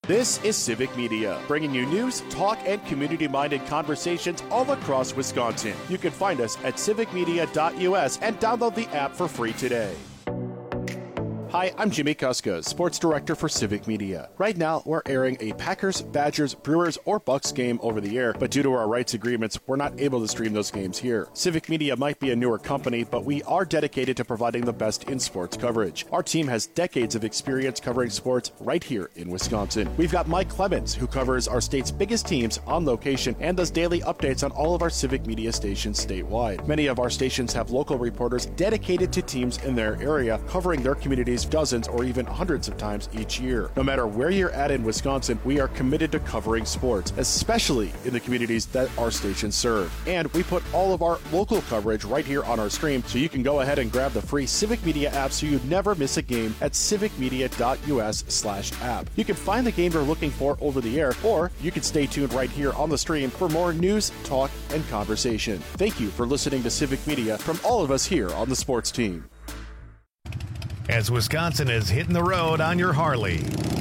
This is Civic Media, bringing you news, talk, and community-minded conversations all across Wisconsin. You can find us at civicmedia.us and download the app for free today. Hi, I'm Jimmy Kuska, Sports Director for Civic Media. Right now, we're airing a Packers, Badgers, Brewers, or Bucks game over the air, but due to our rights agreements, we're not able to stream those games here. Civic Media might be a newer company, but we are dedicated to providing the best in sports coverage. Our team has decades of experience covering sports right here in Wisconsin. We've got Mike Clemens, who covers our state's biggest teams on location and does daily updates on all of our Civic Media stations statewide. Many of our stations have local reporters dedicated to teams in their area, covering their communities dozens or even hundreds of times each year. No matter where you're at in Wisconsin, we are committed to covering sports, especially in the communities that our stations serve. And we put all of our local coverage right here on our stream, so you can go ahead and grab the free Civic Media app so you never miss a game at civicmedia.us/app. You can find the game you're looking for over the air, or you can stay tuned right here on the stream for more news, talk, and conversation. Thank you for listening to Civic Media from all of us here on the sports team. As Wisconsin is hitting the road on your Harley.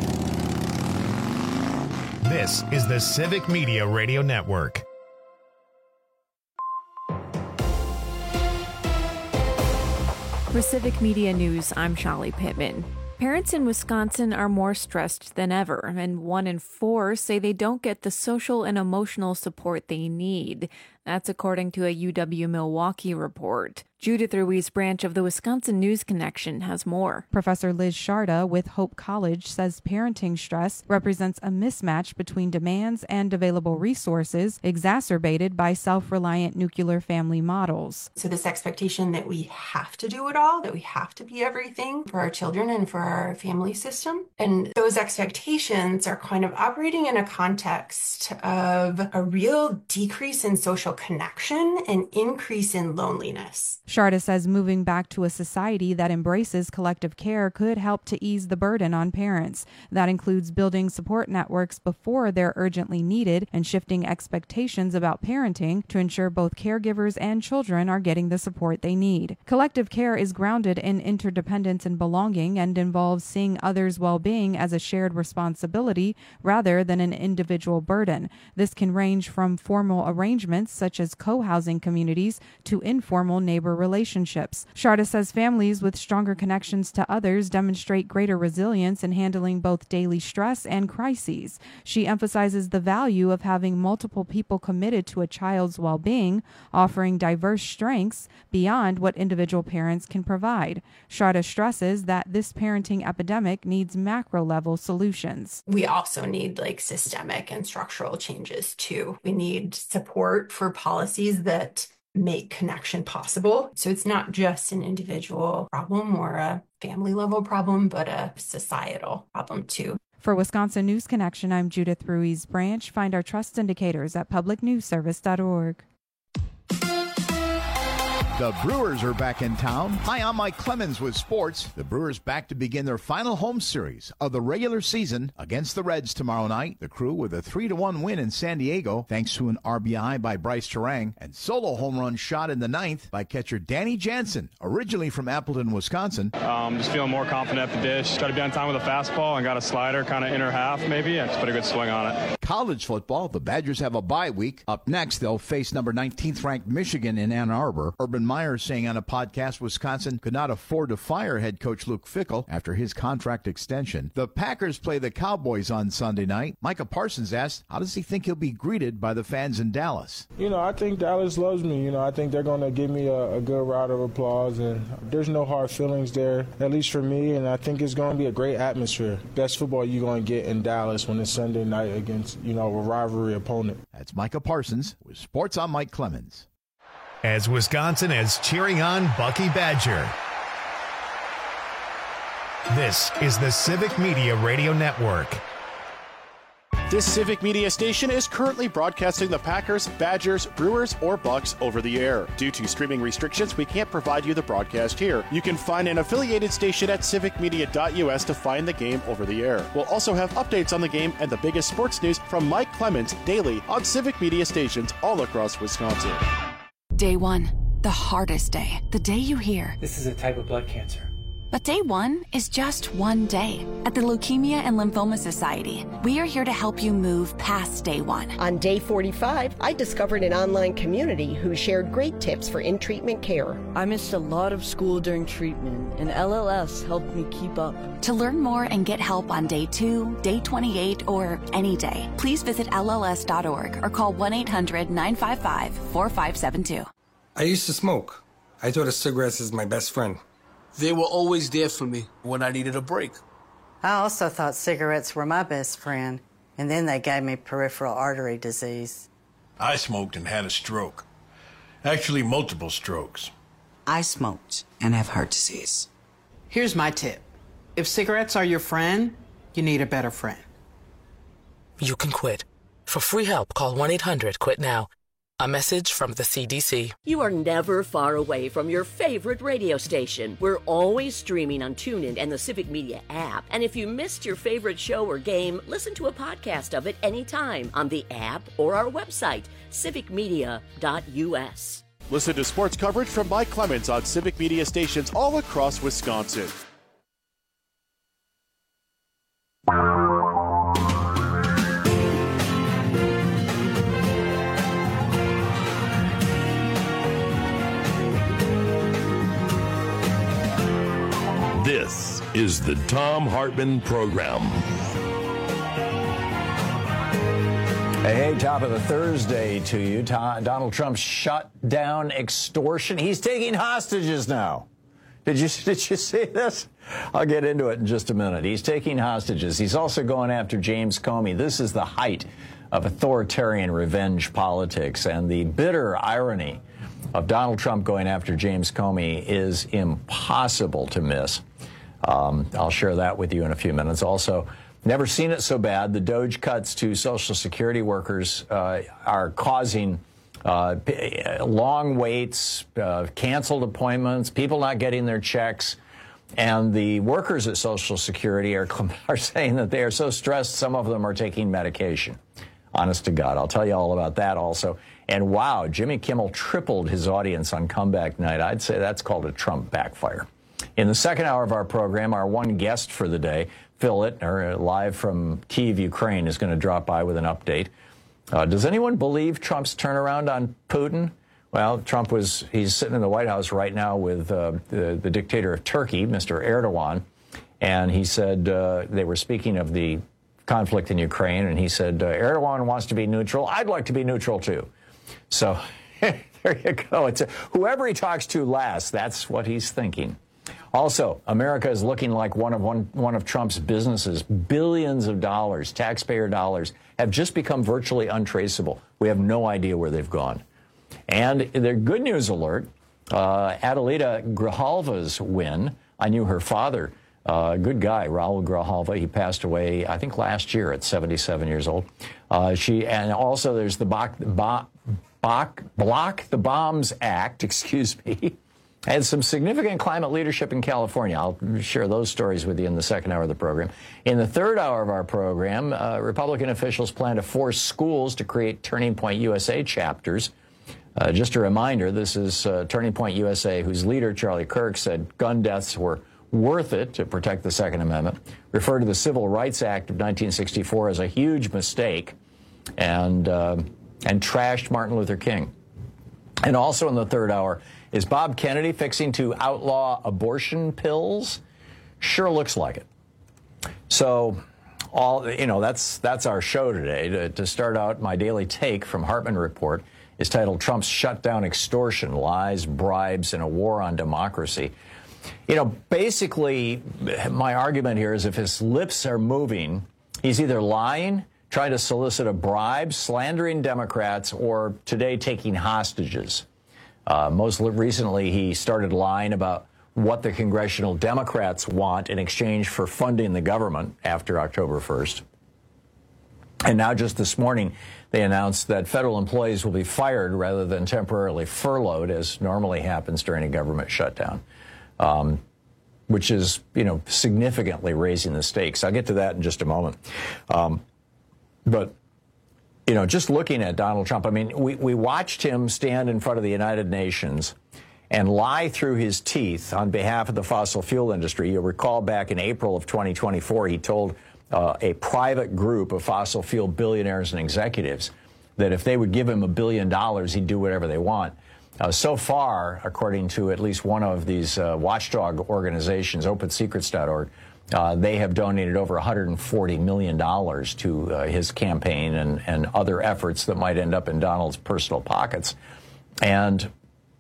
This is the Civic Media Radio Network. For Civic Media News, I'm Shali Pittman. Parents in Wisconsin are more stressed than ever, and 1 in 4 say they don't get the social and emotional support they need. That's according to a UW-Milwaukee report. Judith Ruiz Branch of the Wisconsin News Connection has more. Professor Liz Sharda with Hope College says parenting stress represents a mismatch between demands and available resources, exacerbated by self-reliant nuclear family models. So this expectation that we have to do it all, that we have to be everything for our children and for our family system. And those expectations are kind of operating in a context of a real decrease in social connection and increase in loneliness. Sharda says moving back to a society that embraces collective care could help to ease the burden on parents. That includes building support networks before they're urgently needed and shifting expectations about parenting to ensure both caregivers and children are getting the support they need. Collective care is grounded in interdependence and belonging and involves seeing others' well-being as a shared responsibility rather than an individual burden. This can range from formal arrangements such as co-housing communities to informal neighbor relationships. Sharda says families with stronger connections to others demonstrate greater resilience in handling both daily stress and crises. She emphasizes the value of having multiple people committed to a child's well-being, offering diverse strengths beyond what individual parents can provide. Sharda stresses that this parenting epidemic needs macro-level solutions. We also need systemic and structural changes too. We need support for policies that make connection possible. So it's not just an individual problem or a family level problem, but a societal problem too. For Wisconsin News Connection, I'm Judith Ruiz Branch. Find our trust indicators at publicnewsservice.org. The Brewers are back in town. Hi, I'm Mike Clemens with sports. The Brewers back to begin their final home series of the regular season against the Reds tomorrow night. The Crew with a 3-1 win in San Diego thanks to an RBI by Bryce Terang and solo home run shot in the 9th by catcher Danny Jansen, originally from Appleton, Wisconsin. Just feeling more confident at the dish. Try to be on time with a fastball and got a slider kind of inner half maybe and just put a good swing on it. College football, the Badgers have a bye week. Up next, they'll face number 19th ranked Michigan in Ann Arbor. Urban Meyer saying on a podcast Wisconsin could not afford to fire head coach Luke Fickell after his contract extension. The Packers play the Cowboys on Sunday night. Micah Parsons asked, how does he think he'll be greeted by the fans in Dallas? I think Dallas loves me. I think they're going to give me a good round of applause, and there's no hard feelings there, at least for me, and I think it's going to be a great atmosphere. Best football you're going to get in Dallas when it's Sunday night against, a rivalry opponent. That's Micah Parsons with Sports on Mike Clemens. As Wisconsin is cheering on Bucky Badger. This is the Civic Media Radio Network. This Civic Media station is currently broadcasting the Packers, Badgers, Brewers, or Bucks over the air. Due to streaming restrictions, we can't provide you the broadcast here. You can find an affiliated station at civicmedia.us to find the game over the air. We'll also have updates on the game and the biggest sports news from Mike Clemens daily on Civic Media stations all across Wisconsin. Day one, the hardest day. The day you hear, this is a type of blood cancer. But day one is just one day. At the Leukemia and Lymphoma Society, we are here to help you move past day one. On day 45, I discovered an online community who shared great tips for in-treatment care. I missed a lot of school during treatment, and LLS helped me keep up. To learn more and get help on day 2, day 28, or any day, please visit LLS.org or call 1-800-955-4572. I used to smoke. I thought of cigarettes as my best friend. They were always there for me when I needed a break. I also thought cigarettes were my best friend, and then they gave me peripheral artery disease. I smoked and had a stroke. Actually, multiple strokes. I smoked and have heart disease. Here's my tip. If cigarettes are your friend, you need a better friend. You can quit. For free help, call 1-800-QUIT-NOW. A message from the CDC. You are never far away from your favorite radio station. We're always streaming on TuneIn and the Civic Media app. And if you missed your favorite show or game, listen to a podcast of it anytime on the app or our website, civicmedia.us. Listen to sports coverage from Mike Clemens on Civic Media stations all across Wisconsin. This is the Thom Hartmann Program. Hey, top of the Thursday to you. Donald Trump shut down extortion. He's taking hostages now. Did you see this? I'll get into it in just a minute. He's taking hostages. He's also going after James Comey. This is the height of authoritarian revenge politics, and the bitter irony of Donald Trump going after James Comey is impossible to miss. I'll share that with you in a few minutes. Also, never seen it so bad. The DOGE cuts to Social Security workers are causing long waits, canceled appointments, people not getting their checks. And the workers at Social Security are saying that they are so stressed, some of them are taking medication. Honest to God. I'll tell you all about that also. And wow, Jimmy Kimmel tripled his audience on comeback night. I'd say that's called a Trump backfire. In the second hour of our program, our one guest for the day, Phil Ittner, live from Kyiv, Ukraine, is going to drop by with an update. Does anyone believe Trump's turnaround on Putin? Well, he's sitting in the White House right now with the dictator of Turkey, Mr. Erdogan, and he said they were speaking of the conflict in Ukraine, and he said, Erdogan wants to be neutral. I'd like to be neutral, too. So there you go. Whoever he talks to last, that's what he's thinking. Also, America is looking like one of Trump's businesses. Billions of dollars, taxpayer dollars, have just become virtually untraceable. We have no idea where they've gone. And the good news alert, Adelita Grijalva's win. I knew her father, good guy, Raul Grijalva. He passed away, I think, last year at 77 years old. And also there's the Block the Bombs Act, excuse me. And some significant climate leadership in California. I'll share those stories with you in the second hour of the program. In the third hour of our program, Republican officials plan to force schools to create Turning Point USA chapters. Just a reminder, this is Turning Point USA, whose leader, Charlie Kirk, said gun deaths were worth it to protect the Second Amendment, referred to the Civil Rights Act of 1964 as a huge mistake, and trashed Martin Luther King. And also in the third hour, is Bob Kennedy fixing to outlaw abortion pills? Sure looks like it. So, that's our show today. To start out, my daily take from Hartmann Report is titled Trump's Shutdown Extortion, Lies, Bribes, and a War on Democracy. Basically, my argument here is if his lips are moving, he's either lying, trying to solicit a bribe, slandering Democrats, or today taking hostages. Most recently, he started lying about what the congressional Democrats want in exchange for funding the government after October 1st. And now just this morning, they announced that federal employees will be fired rather than temporarily furloughed, as normally happens during a government shutdown, which is, significantly raising the stakes. I'll get to that in just a moment. But just looking at Donald Trump, I mean, we watched him stand in front of the United Nations and lie through his teeth on behalf of the fossil fuel industry. You'll recall back in April of 2024, he told a private group of fossil fuel billionaires and executives that if they would give him $1 billion, he'd do whatever they want. So far, according to at least one of these watchdog organizations, OpenSecrets.org, they have donated over $140 million to his campaign and other efforts that might end up in Donald's personal pockets. And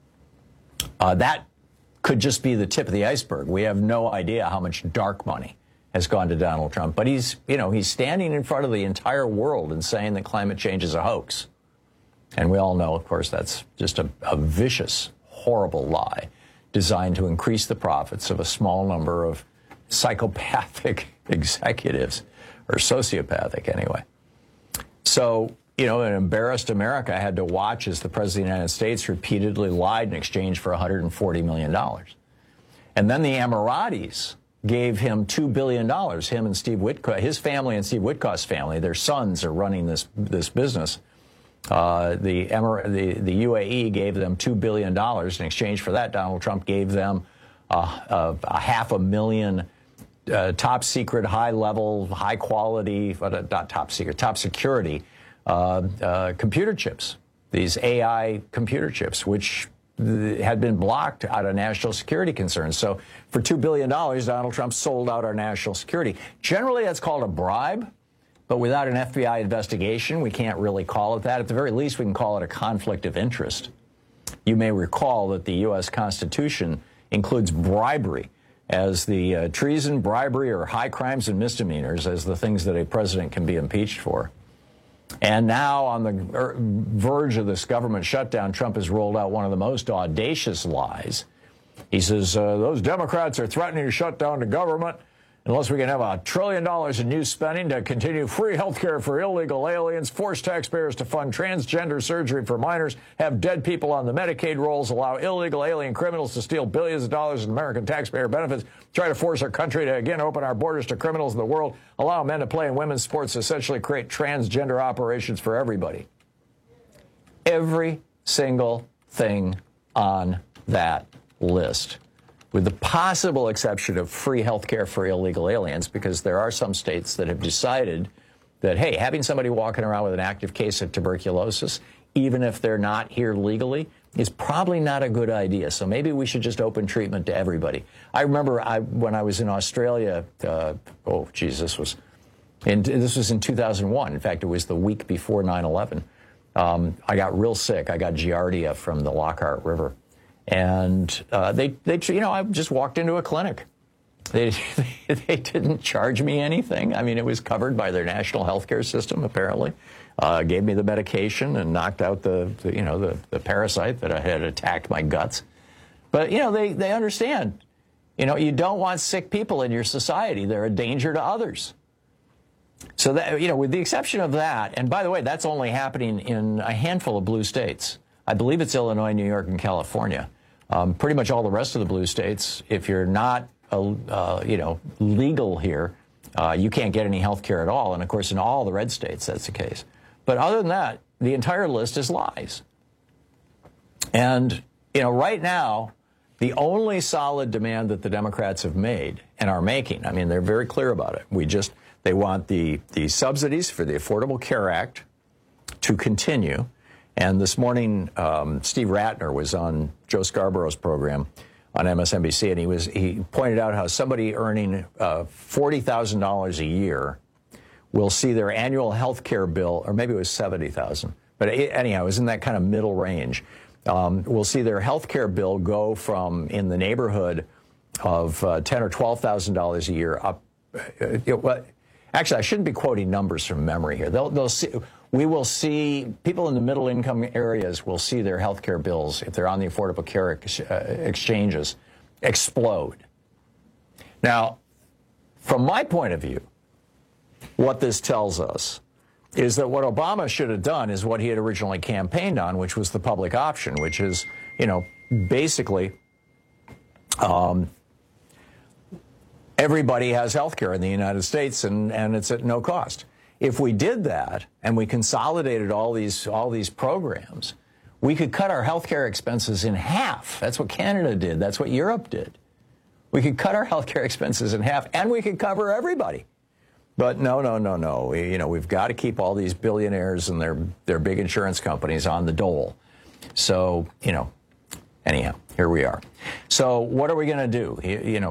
that could just be the tip of the iceberg. We have no idea how much dark money has gone to Donald Trump. But he's standing in front of the entire world and saying that climate change is a hoax. And we all know, of course, that's just a vicious, horrible lie designed to increase the profits of a small number of psychopathic executives, or sociopathic anyway. So, an embarrassed America had to watch as the President of the United States repeatedly lied in exchange for $140 million. And then the Emiratis gave him $2 billion, him and Steve Witkoff, his family and Steve Witkoff's family, their sons are running this business. The UAE gave them $2 billion. In exchange for that, Donald Trump gave them a $500,000 top secret, high level, high quality, not top secret, top security computer chips, these AI computer chips, which had been blocked out of national security concerns. So for $2 billion, Donald Trump sold out our national security. Generally, that's called a bribe. But without an FBI investigation, we can't really call it that. At the very least, we can call it a conflict of interest. You may recall that the U.S. Constitution includes bribery as the treason, bribery, or high crimes and misdemeanors as the things that a president can be impeached for. And now, on the verge of this government shutdown, Trump has rolled out one of the most audacious lies. He says, those Democrats are threatening to shut down the government unless we can have $1 trillion in new spending to continue free health care for illegal aliens, force taxpayers to fund transgender surgery for minors, have dead people on the Medicaid rolls, allow illegal alien criminals to steal billions of dollars in American taxpayer benefits, try to force our country to again open our borders to criminals in the world, allow men to play in women's sports, essentially create transgender operations for everybody. Every single thing on that list, with the possible exception of free health care for illegal aliens, because there are some states that have decided that, hey, having somebody walking around with an active case of tuberculosis, even if they're not here legally, is probably not a good idea. So maybe we should just open treatment to everybody. I remember when I was in Australia, this was in 2001. In fact, it was the week before 9/11. I got real sick. I got Giardia from the Lockhart River. And I just walked into a clinic. They didn't charge me anything. I mean, it was covered by their national health care system, apparently. Gave me the medication and knocked out the parasite that had attacked my guts. But, they understand. You don't want sick people in your society. They're a danger to others. So that, with the exception of that, and by the way, that's only happening in a handful of blue states. I believe it's Illinois, New York, and California. Pretty much all the rest of the blue states, if you're not, legal here, you can't get any health care at all. And, of course, in all the red states, that's the case. But other than that, the entire list is lies. And, right now, the only solid demand that the Democrats have made and are making, I mean, they're very clear about it. They want the subsidies for the Affordable Care Act to continue. And this morning, Steve Ratner was on Joe Scarborough's program on MSNBC, and he pointed out how somebody earning $40,000 a year will see their annual health care bill, or maybe it was $70,000, but anyhow, it was in that kind of middle range. Will see their health care bill go from in the neighborhood of $10,000 or $12,000 a year up. Actually, I shouldn't be quoting numbers from memory here. We will see people in the middle income areas will see their health care bills, if they're on the Affordable Care exchanges, explode. Now, from my point of view, what this tells us is that what Obama should have done is what he had originally campaigned on, which was the public option, which is, basically everybody has health care in the United States, and it's at no cost. If we did that and we consolidated all these programs, We could cut our healthcare expenses in half. That's what Canada did. That's what Europe did. We could cut our healthcare expenses in half, and we could cover everybody. But no. We've got to keep all these billionaires and their big insurance companies on the dole. So, anyhow, here we are. So what are we going to do?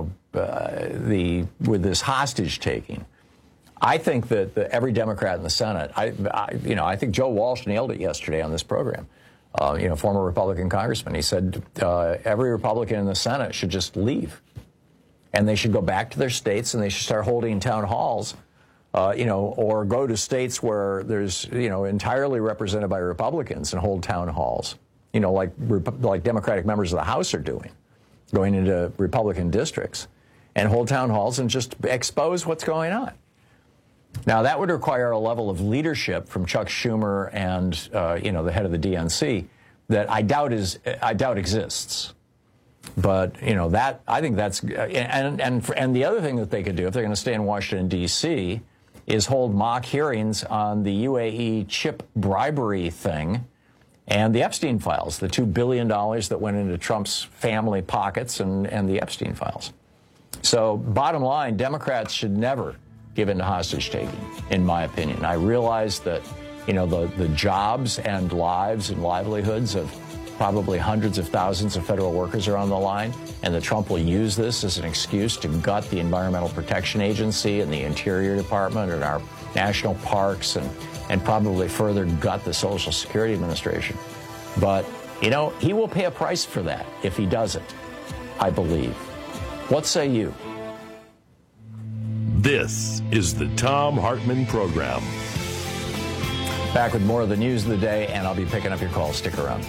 With this hostage taking, I think that every Democrat in the Senate, I think Joe Walsh nailed it yesterday on this program. Former Republican congressman, he said every Republican in the Senate should just leave. And they should go back to their states and they should start holding town halls, or go to states where there's, entirely represented by Republicans and hold town halls, like Democratic members of the House are doing, going into Republican districts and hold town halls and just expose what's going on. Now, that would require a level of leadership from Chuck Schumer and, the head of the DNC that I doubt exists. But, I think that's, and the other thing that they could do if they're going to stay in Washington, D.C., is hold mock hearings on the UAE chip bribery thing and the Epstein files, the $2 billion that went into Trump's family pockets and the Epstein files. So, bottom line, Democrats should never give in to hostage taking, in my opinion. I realize that, the jobs and lives and livelihoods of probably hundreds of thousands of federal workers are on the line, and that Trump will use this as an excuse to gut the Environmental Protection Agency and the Interior Department and our national parks and probably further gut the Social Security Administration. But, he will pay a price for that if he does it, I believe. What say you? This is the Thom Hartmann Program. Back with more of the news of the day, and I'll be picking up your calls. Stick around.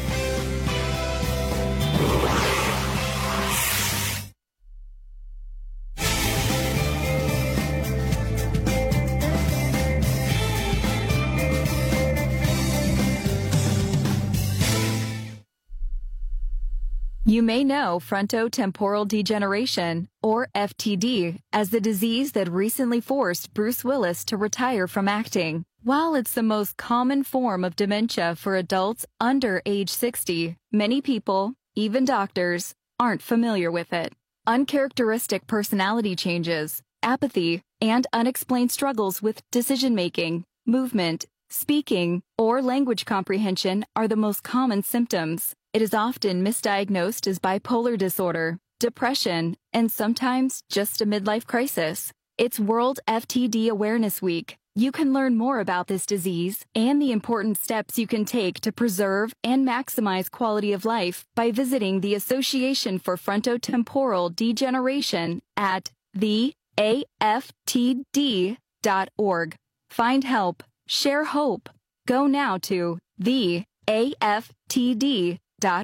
You may know frontotemporal degeneration, or FTD, as the disease that recently forced Bruce Willis to retire from acting. While it's the most common form of dementia for adults under age 60, many people, even doctors, aren't familiar with it. Uncharacteristic personality changes, apathy, and unexplained struggles with decision-making, movement, speaking, or language comprehension are the most common symptoms. It is often misdiagnosed as bipolar disorder, depression, and sometimes just a midlife crisis. It's World FTD Awareness Week. You can learn more about this disease and the important steps you can take to preserve and maximize quality of life by visiting the Association for Frontotemporal Degeneration at theaftd.org. Find help. Share hope. Go now to theaftd.org.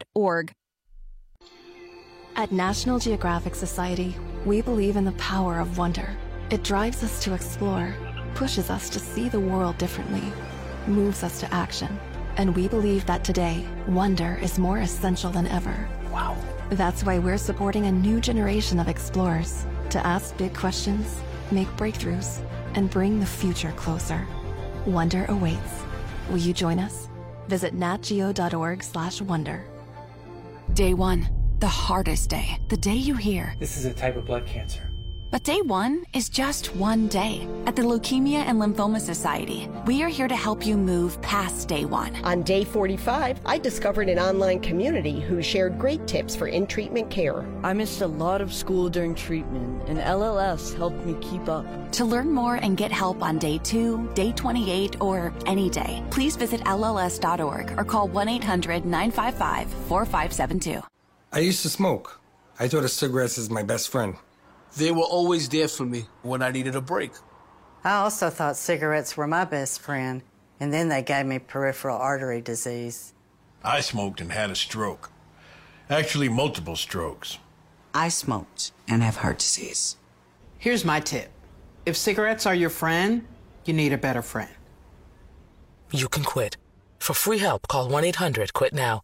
At National Geographic Society, we believe in the power of wonder. It drives us to explore, pushes us to see the world differently, moves us to action. And we believe that today, wonder is more essential than ever. Wow. That's why we're supporting a new generation of explorers to ask big questions, make breakthroughs, and bring the future closer. Wonder awaits. Will you join us? Visit natgeo.org/wonder. Day one, the hardest day, the day you hear, "This is a type of blood cancer." But day one is just one day. At the Leukemia and Lymphoma Society, we are here to help you move past day one. On day 45, I discovered an online community who shared great tips for in-treatment care. I missed a lot of school during treatment, and LLS helped me keep up. To learn more and get help on day 2, day 28, or any day, please visit LLS.org or call 1-800-955-4572. I used to smoke. I thought of cigarettes as my best friend. They were always there for me when I needed a break. I also thought cigarettes were my best friend, and then they gave me peripheral artery disease. I smoked and had a stroke. Actually, multiple strokes. I smoked and have heart disease. Here's my tip. If cigarettes are your friend, you need a better friend. You can quit. For free help, call 1-800-QUIT-NOW.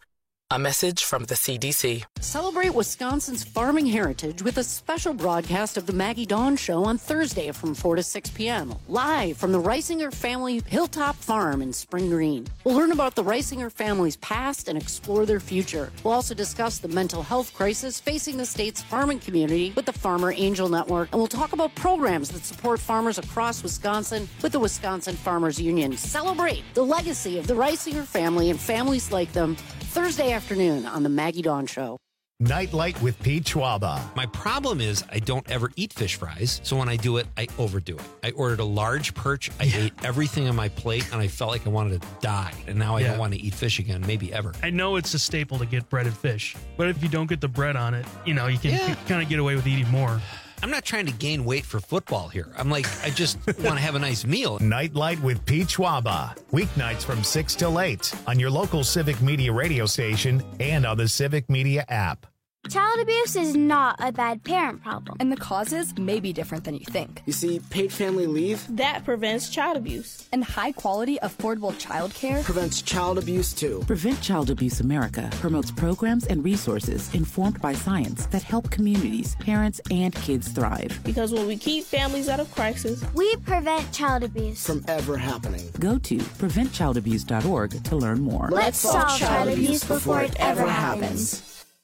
A message from the CDC. Celebrate Wisconsin's farming heritage with a special broadcast of the Maggie Dawn Show on Thursday from 4 to 6 p.m. live from the Reisinger family Hilltop Farm in Spring Green. We'll learn about the Reisinger family's past and explore their future. We'll also discuss the mental health crisis facing the state's farming community with the Farmer Angel Network, and we'll talk about programs that support farmers across Wisconsin with the Wisconsin Farmers Union. Celebrate the legacy of the Reisinger family and families like them Thursday afternoon on the Maggie Dawn Show. Nightlight with Pete Schwaba. My problem is I don't ever eat fish fries, so when I do it, I overdo it. I ordered a large perch. I ate everything on my plate, and I felt like I wanted to die. And now I don't want to eat fish again, maybe ever. I know it's a staple to get breaded fish, but if you don't get the bread on it, you can kind of get away with eating more. I'm not trying to gain weight for football here. I'm like, I just want to have a nice meal. Nightlight with Pete Schwaba. Weeknights from 6 till 8 on your local Civic Media radio station and on the Civic Media app. Child abuse is not a bad parent problem. And the causes may be different than you think. You see, paid family leave that prevents child abuse. And high-quality, affordable child care prevents child abuse, too. Prevent Child Abuse America promotes programs and resources informed by science that help communities, parents, and kids thrive. Because when we keep families out of crisis, we prevent child abuse from ever happening. Go to preventchildabuse.org to learn more. Let's solve child abuse before it ever happens.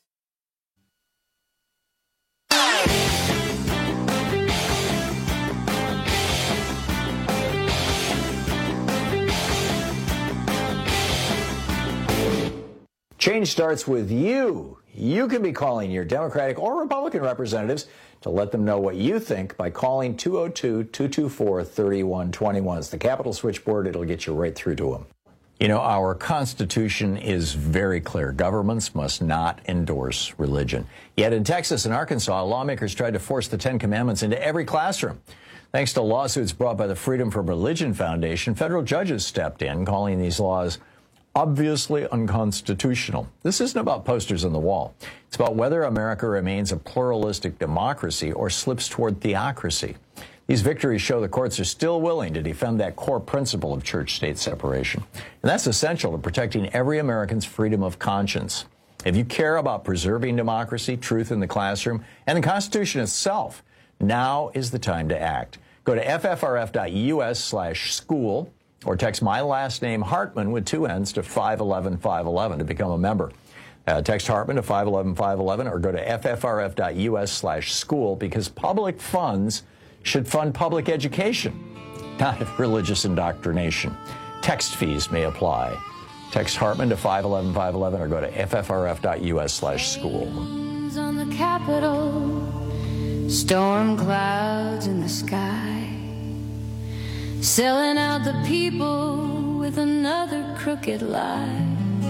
Change starts with you. You can be calling your Democratic or Republican representatives to let them know what you think by calling 202-224-3121. It's the Capitol switchboard. It'll get you right through to them. You know, our Constitution is very clear. Governments must not endorse religion. Yet in Texas and Arkansas, lawmakers tried to force the Ten Commandments into every classroom. Thanks to lawsuits brought by the Freedom from Religion Foundation, federal judges stepped in, calling these laws obviously unconstitutional. This isn't about posters on the wall. It's about whether America remains a pluralistic democracy or slips toward theocracy. These victories show the courts are still willing to defend that core principle of church-state separation. And that's essential to protecting every American's freedom of conscience. If you care about preserving democracy, truth in the classroom, and the Constitution itself, now is the time to act. Go to ffrf.us/school or text my last name, Hartman, with 2 N's to 511-511 to become a member. Text Hartman to 511-511 or go to ffrf.us/school because public funds should fund public education, not religious indoctrination. Text fees may apply. Text Hartman to 511-511 or go to ffrf.us/school. On the Capitol, storm clouds in the sky, selling out the people with another crooked lie.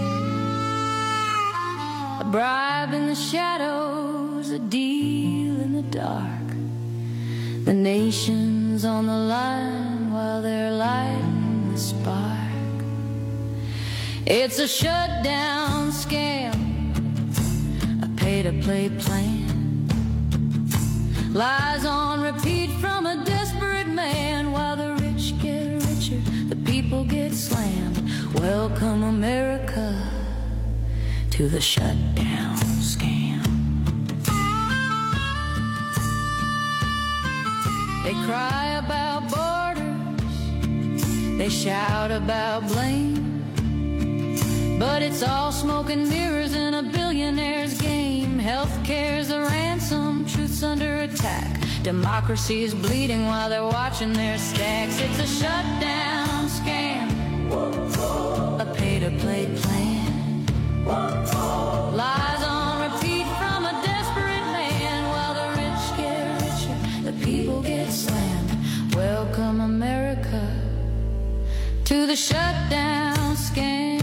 A bribe in the shadows, a deal in the dark. The nation's on the line while they're lighting the spark. It's a shutdown scam, a pay-to-play plan. Lies on repeat from a desperate man while the rich get richer, the people get slammed. Welcome, America, to the shutdown scam. They cry about borders, they shout about blame, but it's all smoke and mirrors in a billionaire's game. Healthcare's a ransom, truth's under attack. Democracy's bleeding while they're watching their stacks. It's a shutdown scam, a pay-to-play plan. Lies on repeat from a desperate man while the rich get richer, the people get slammed. Welcome, America, to the shutdown scam.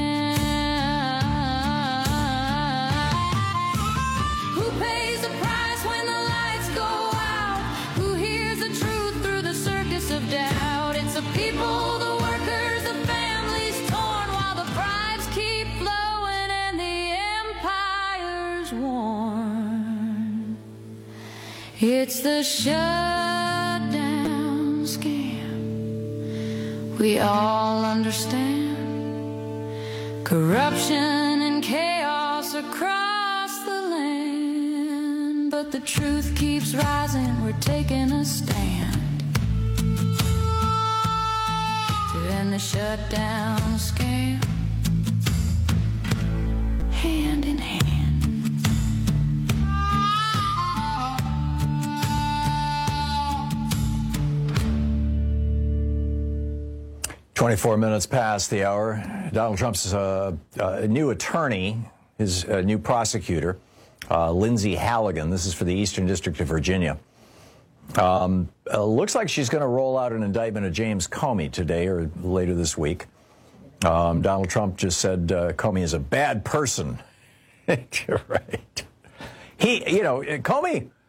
Who pays the price when the lights go out? Who hears the truth through the circus of doubt? It's the people, the workers, the families torn while the bribes keep flowing and the empire's worn. It's the shutdown scam. We all understand corruption and chaos across the land, but the truth keeps rising. We're taking a stand to end the shutdown scam, hand in hand. 24 minutes past the hour. Donald Trump's new attorney, his new prosecutor, Lindsay Halligan. This is for the Eastern District of Virginia. Looks like she's going to roll out an indictment of James Comey today or later this week. Donald Trump just said Comey is a bad person. Right. Comey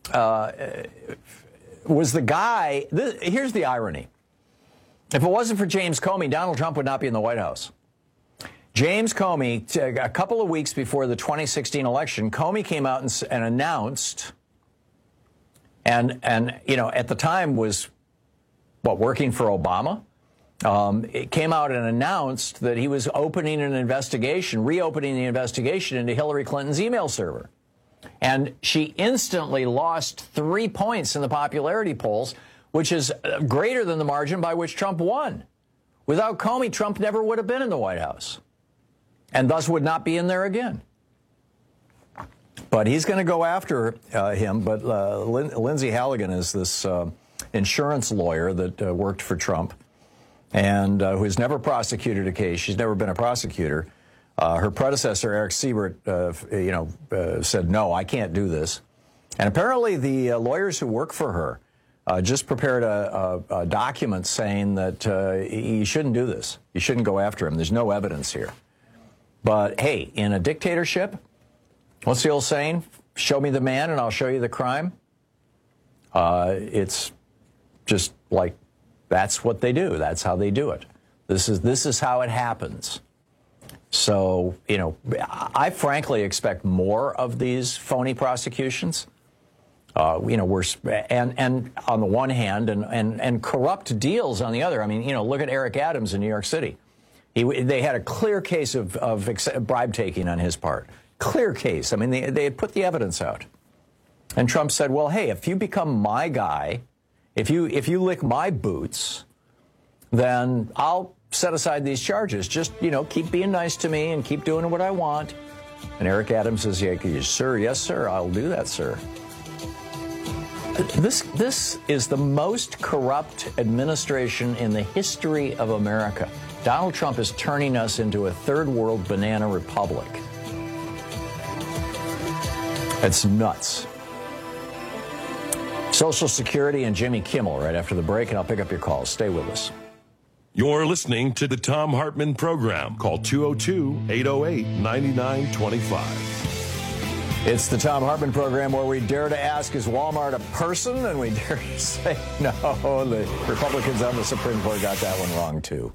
was the guy. Here's the irony. If it wasn't for James Comey, Donald Trump would not be in the White House. James Comey, a couple of weeks before the 2016 election, Comey came out and announced, and at the time was, working for Obama? It came out and announced that he was reopening the investigation into Hillary Clinton's email server. And she instantly lost 3 points in the popularity polls, which is greater than the margin by which Trump won. Without Comey, Trump never would have been in the White House, and thus would not be in there again. But he's going to go after him. But Lindsay Halligan is this insurance lawyer that worked for Trump and who has never prosecuted a case. She's never been a prosecutor. Her predecessor, Eric Siebert, said, no, I can't do this. And apparently the lawyers who work for her just prepared a document saying that you shouldn't do this. You shouldn't go after him. There's no evidence here. But, hey, in a dictatorship, what's the old saying? Show me the man and I'll show you the crime. It's just like that's what they do. That's how they do it. This is how it happens. So, I frankly expect more of these phony prosecutions. We're and on the one hand, and corrupt deals on the other. I mean, look at Eric Adams in New York City. They had a clear case of bribe taking on his part. Clear case. I mean, they had put the evidence out. And Trump said, well, hey, if you become my guy, if you lick my boots, then I'll set aside these charges. Just, keep being nice to me and keep doing what I want. And Eric Adams says, yeah, sir, yes, sir, I'll do that, sir. This is the most corrupt administration in the history of America. Donald Trump is turning us into a third world banana republic. It's nuts. Social Security and Jimmy Kimmel right after the break, and I'll pick up your calls. Stay with us. You're listening to the Thom Hartmann Program. Call 202-808-9925. It's the Thom Hartmann Program where we dare to ask, is Walmart a person? And we dare to say no. The Republicans on the Supreme Court got that one wrong, too.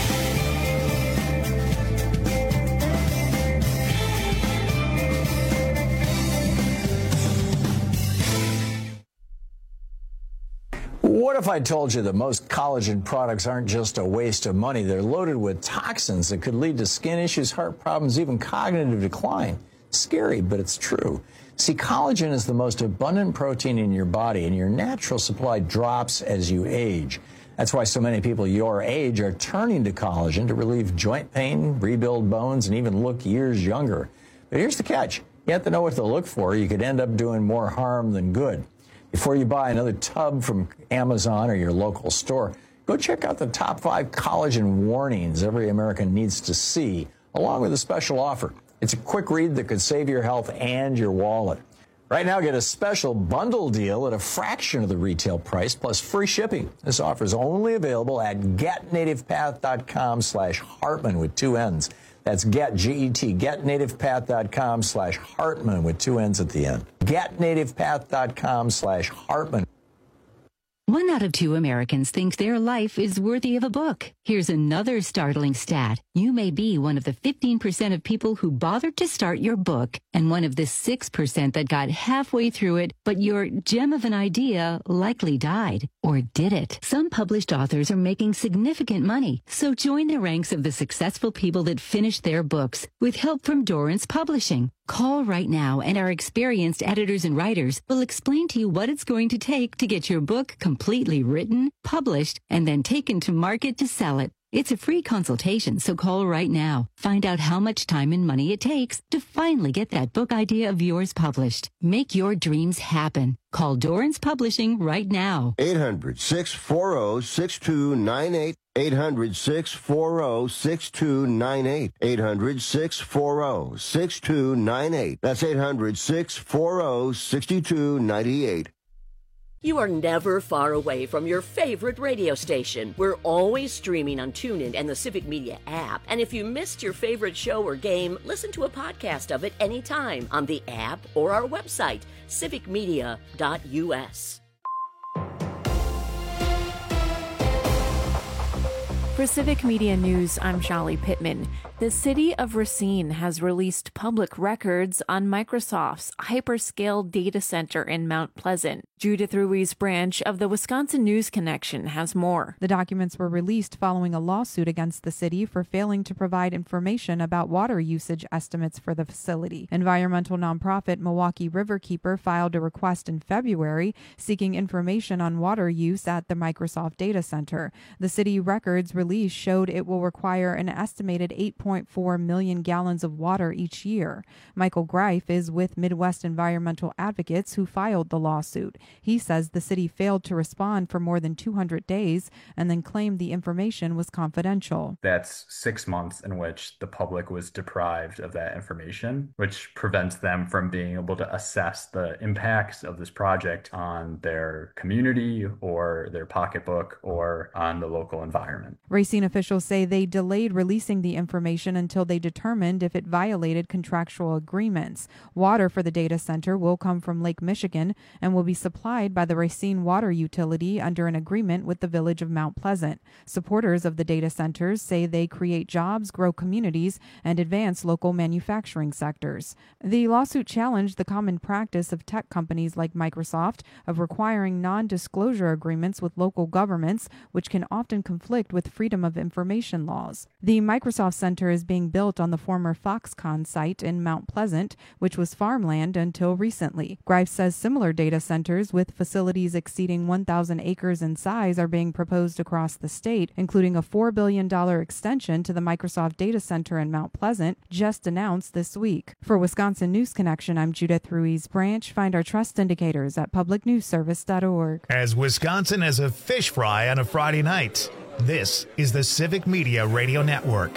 What if I told you that most collagen products aren't just a waste of money? They're loaded with toxins that could lead to skin issues, heart problems, even cognitive decline. Scary, but it's true. See, collagen is the most abundant protein in your body, and your natural supply drops as you age. That's why so many people your age are turning to collagen to relieve joint pain, rebuild bones, and even look years younger. But here's the catch. You have to know what to look for. You could end up doing more harm than good. Before you buy another tub from Amazon or your local store, go check out the top 5 collagen warnings every American needs to see, along with a special offer. It's a quick read that could save your health and your wallet. Right now, get a special bundle deal at a fraction of the retail price, plus free shipping. This offer is only available at getnativepath.com/Hartmann with 2 N's. That's getnativepath.com/Hartmann with 2 N's at the end. Getnativepath.com/Hartmann. 1 out of 2 Americans think their life is worthy of a book. Here's another startling stat. You may be one of the 15% of people who bothered to start your book and one of the 6% that got halfway through it, but your gem of an idea likely died. Or did it? Some published authors are making significant money, so join the ranks of the successful people that finished their books with help from Dorrance Publishing. Call right now and our experienced editors and writers will explain to you what it's going to take to get your book completely written, published, and then taken to market to sell it. It's a free consultation, so call right now. Find out how much time and money it takes to finally get that book idea of yours published. Make your dreams happen. Call Dorrance Publishing right now. 800-640-6298. 800-640-6298. 800-640-6298. That's 800-640-6298. You are never far away from your favorite radio station. We're always streaming on TuneIn and the Civic Media app. And if you missed your favorite show or game, listen to a podcast of it anytime on the app or our website, civicmedia.us. For Civic Media News, I'm Shali Pittman. The city of Racine has released public records on Microsoft's hyperscale data center in Mount Pleasant. Judith Ruiz Branch of the Wisconsin News Connection has more. The documents were released following a lawsuit against the city for failing to provide information about water usage estimates for the facility. Environmental nonprofit Milwaukee Riverkeeper filed a request in February seeking information on water use at the Microsoft data center. The city records release showed it will require an estimated 8.4 million gallons of water each year. Michael Greif is with Midwest Environmental Advocates who filed the lawsuit. He says the city failed to respond for more than 200 days and then claimed the information was confidential. That's 6 months in which the public was deprived of that information, which prevents them from being able to assess the impacts of this project on their community or their pocketbook or on the local environment. Racine officials say they delayed releasing the information until they determined if it violated contractual agreements. Water for the data center will come from Lake Michigan and will be supplied by the Racine Water Utility under an agreement with the village of Mount Pleasant. Supporters of the data centers say they create jobs, grow communities, and advance local manufacturing sectors. The lawsuit challenged the common practice of tech companies like Microsoft of requiring non-disclosure agreements with local governments, which can often conflict with freedom of information laws. The Microsoft Center is being built on the former Foxconn site in Mount Pleasant, which was farmland until recently. Greif says similar data centers with facilities exceeding 1,000 acres in size are being proposed across the state, including a $4 billion extension to the Microsoft data center in Mount Pleasant, just announced this week. For Wisconsin News Connection, I'm Judith Ruiz Branch. Find our trust indicators at publicnewsservice.org. As Wisconsin as a fish fry on a Friday night, this is the Civic Media Radio Network.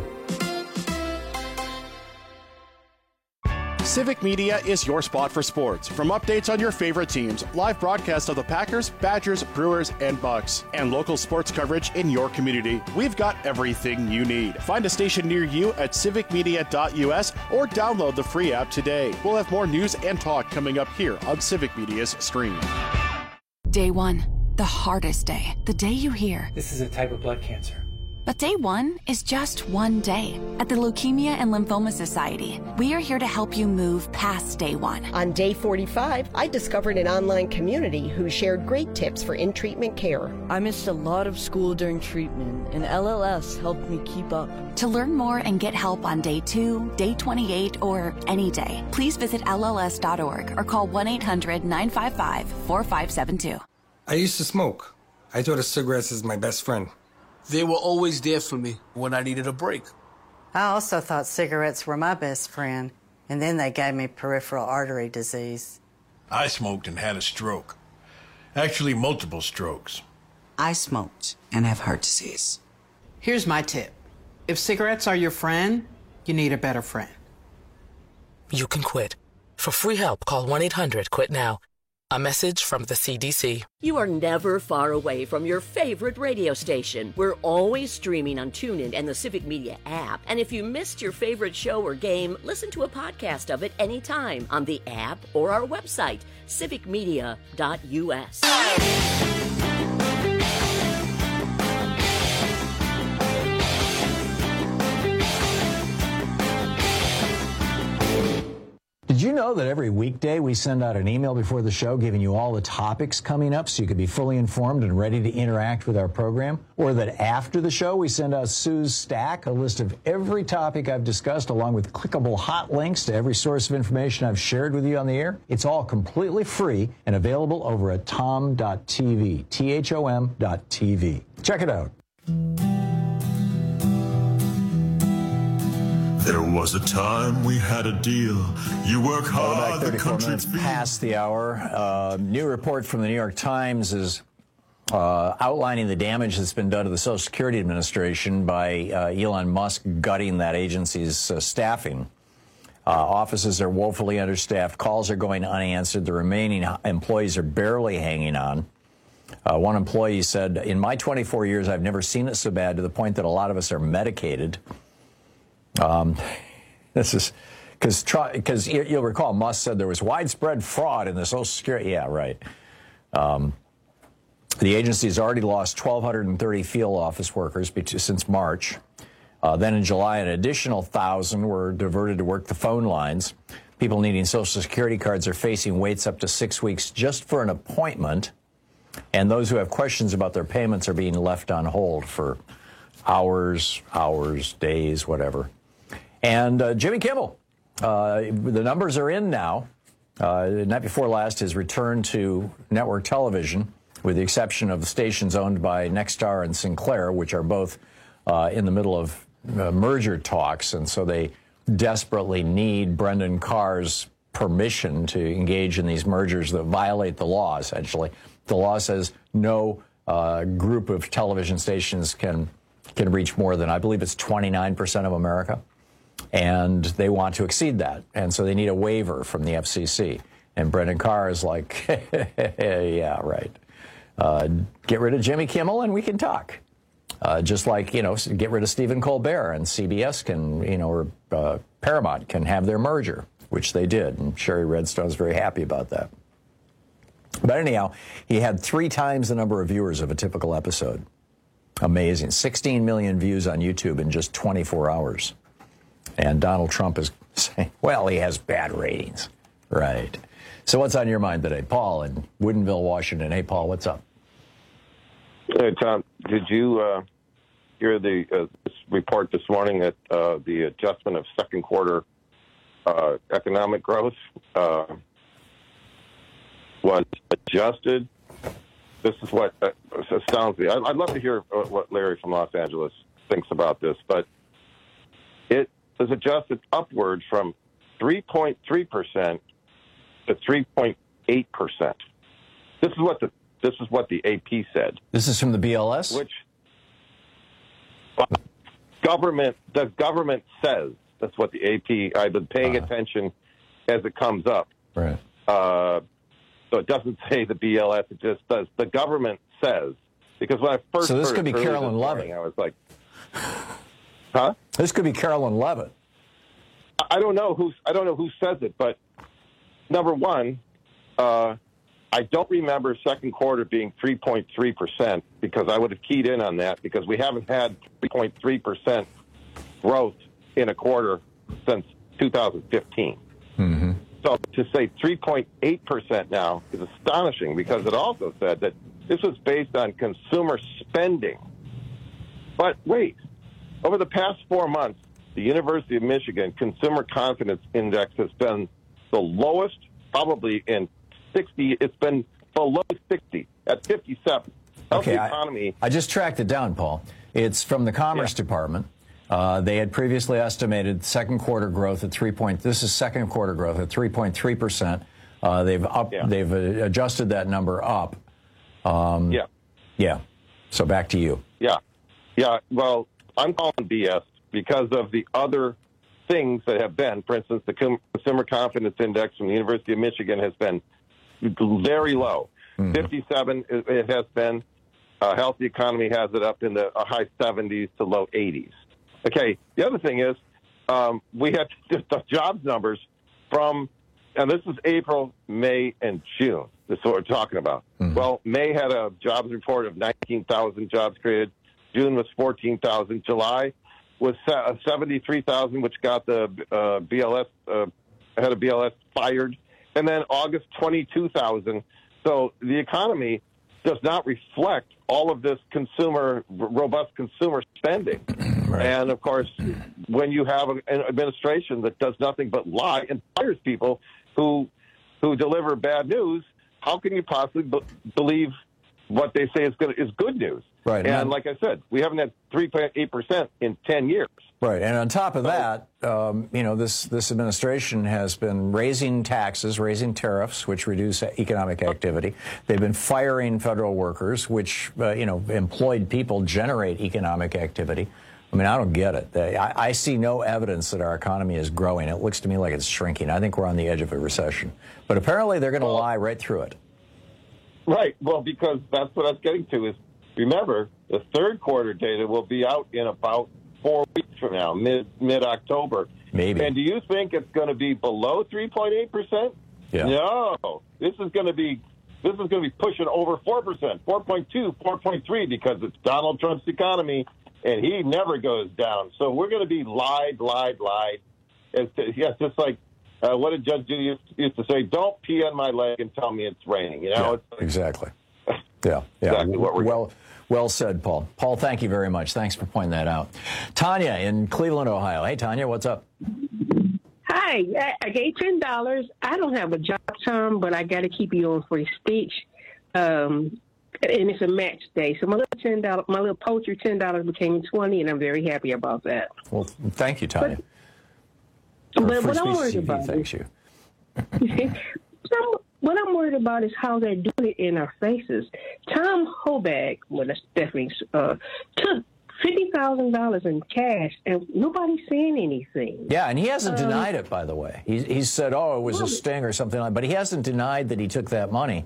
Civic Media is your spot for sports. From updates on your favorite teams, live broadcasts of the Packers, Badgers, Brewers, and Bucks, and local sports coverage in your community, we've got everything you need. Find a station near you at civicmedia.us or download the free app today. We'll have more news and talk coming up here on Civic Media's stream. Day one, the hardest day. The day you hear, "This is a type of blood cancer." But day one is just one day. At the Leukemia and Lymphoma Society, we are here to help you move past day one. On day 45, I discovered an online community who shared great tips for in-treatment care. I missed a lot of school during treatment, and LLS helped me keep up. To learn more and get help on day 2, day 28, or any day, please visit LLS.org or call 1-800-955-4572. I used to smoke. I thought of cigarettes as my best friend. They were always there for me when I needed a break. I also thought cigarettes were my best friend, and then they gave me peripheral artery disease. I smoked and had a stroke. Actually, multiple strokes. I smoked and have heart disease. Here's my tip. If cigarettes are your friend, you need a better friend. You can quit. For free help, call 1-800-QUIT-NOW. A message from the CDC. You are never far away from your favorite radio station. We're always streaming on TuneIn and the Civic Media app. And if you missed your favorite show or game, listen to a podcast of it anytime on the app or our website, civicmedia.us. know that every weekday we send out an email before the show giving you all the topics coming up so you can be fully informed and ready to interact with our program? Or that after the show we send out Sue's Stack, a list of every topic I've discussed along with clickable hot links to every source of information I've shared with you on the air? It's all completely free and available over at tom.tv, THOM.tv. Check it out. There was a time we had a deal. You work hard, the country past the hour. New report from the New York Times is outlining the damage that's been done to the Social Security Administration by Elon Musk gutting that agency's staffing. Offices are woefully understaffed. Calls are going unanswered. The remaining employees are barely hanging on. One employee said, "In my 24 years, I've never seen it so bad to the point that a lot of us are medicated." This is because you'll recall Musk said there was widespread fraud in the Social Security. Yeah, right. The agency has already lost 1,230 field office workers since March. Then in July, an additional 1,000 were diverted to work the phone lines. People needing Social Security cards are facing waits up to 6 weeks just for an appointment. And those who have questions about their payments are being left on hold for hours, days, whatever. And Jimmy Kimmel, the numbers are in now. Night before last, his return to network television, with the exception of the stations owned by Nexstar and Sinclair, which are both in the middle of merger talks. And so they desperately need Brendan Carr's permission to engage in these mergers that violate the law, essentially. The law says no group of television stations can reach more than, I believe it's 29% of America. And they want to exceed that. And so they need a waiver from the FCC. And Brendan Carr is like, yeah, right. Get rid of Jimmy Kimmel and we can talk. Just like, get rid of Stephen Colbert and CBS can, or Paramount can have their merger, which they did. And Sherry Redstone's very happy about that. But anyhow, he had 3 times the number of viewers of a typical episode. Amazing. 16 million views on YouTube in just 24 hours. And Donald Trump is saying, well, he has bad ratings. Right. So what's on your mind today? Paul in Woodinville, Washington. Hey, Paul, what's up? Hey, Tom, did you hear the report this morning that the adjustment of second quarter economic growth was adjusted? This is what astounds me. I'd love to hear what Larry from Los Angeles thinks about this, but it was adjusted upward from 3.3% to 3.8%. This is what the AP said. This is from the BLS? Which the government says. That's what the AP, I've been paying attention as it comes up. Right. So it doesn't say the BLS, it just does. The government says. Because when I first So this heard could be it Carolyn this Levitt. morning, I was like, huh? This could be Carolyn Levitt. I don't know who says it, but number one, I don't remember second quarter being 3.3% because I would have keyed in on that because we haven't had 3.3% growth in a quarter since 2015. Mm-hmm. So to say 3.8% now is astonishing because it also said that this was based on consumer spending. But wait, over the past 4 months, the University of Michigan Consumer Confidence Index has been the lowest probably in 60. It's been below 60 at 57. Okay, economy. I just tracked it down, Paul. It's from the Commerce Department. They had previously estimated second quarter growth at This is second quarter growth at 3.3%. They've adjusted that number up. Yeah. So back to you. Yeah. Well, I'm calling BS because of the other things that have been. For instance, the Consumer Confidence Index from the University of Michigan has been very low. 57 it has been. Healthy Economy has it up in the high 70s to low 80s. Okay, the other thing is we had the jobs numbers from, and this is April, May, and June. This is what we're talking about. Mm-hmm. Well, May had a jobs report of 19,000 jobs created. June was 14,000. July was 73,000, which got the BLS head of BLS, fired. And then August 22,000. So the economy does not reflect all of this robust consumer spending. Right. And, of course, when you have an administration that does nothing but lie and fires people who deliver bad news, how can you possibly believe what they say is good news? Right. And like I said, we haven't had 3.8% in 10 years. Right. And on top of that, this administration has been raising taxes, raising tariffs, which reduce economic activity. They've been firing federal workers, which, employed people generate economic activity. I mean, I don't get it. I see no evidence that our economy is growing. It looks to me like it's shrinking. I think we're on the edge of a recession. But apparently they're going to lie right through it. Right. Well, because that's what I was getting to is, remember, the third quarter data will be out in about 4 weeks from now, mid-October. Maybe. And do you think it's going to be below 3.8%? Yeah. No. This is going to be pushing over 4%, 4.2, 4.3, because it's Donald Trump's economy, and he never goes down. So we're going to be lied. It's just like what did Judge Judy used to say? Don't pee on my leg and tell me it's raining. It's like, exactly. Yeah. Exactly what we're Well said, Paul. Paul, thank you very much. Thanks for pointing that out. Tanya in Cleveland, Ohio. Hey, Tanya, what's up? Hi. I gave $10. I don't have a job, Tom, but I got to keep you on for your speech. And it's a match day. So my little poultry $10 became $20, and I'm very happy about that. Well, thank you, Tanya. But what I'm worried about thanks you. What I'm worried about is how they're doing it in our faces. Tom Hobag, that's Stephanie, took $50,000 in cash, and nobody's saying anything. Yeah, and he hasn't denied it, by the way. He said, it was a sting or something like that, but he hasn't denied that he took that money.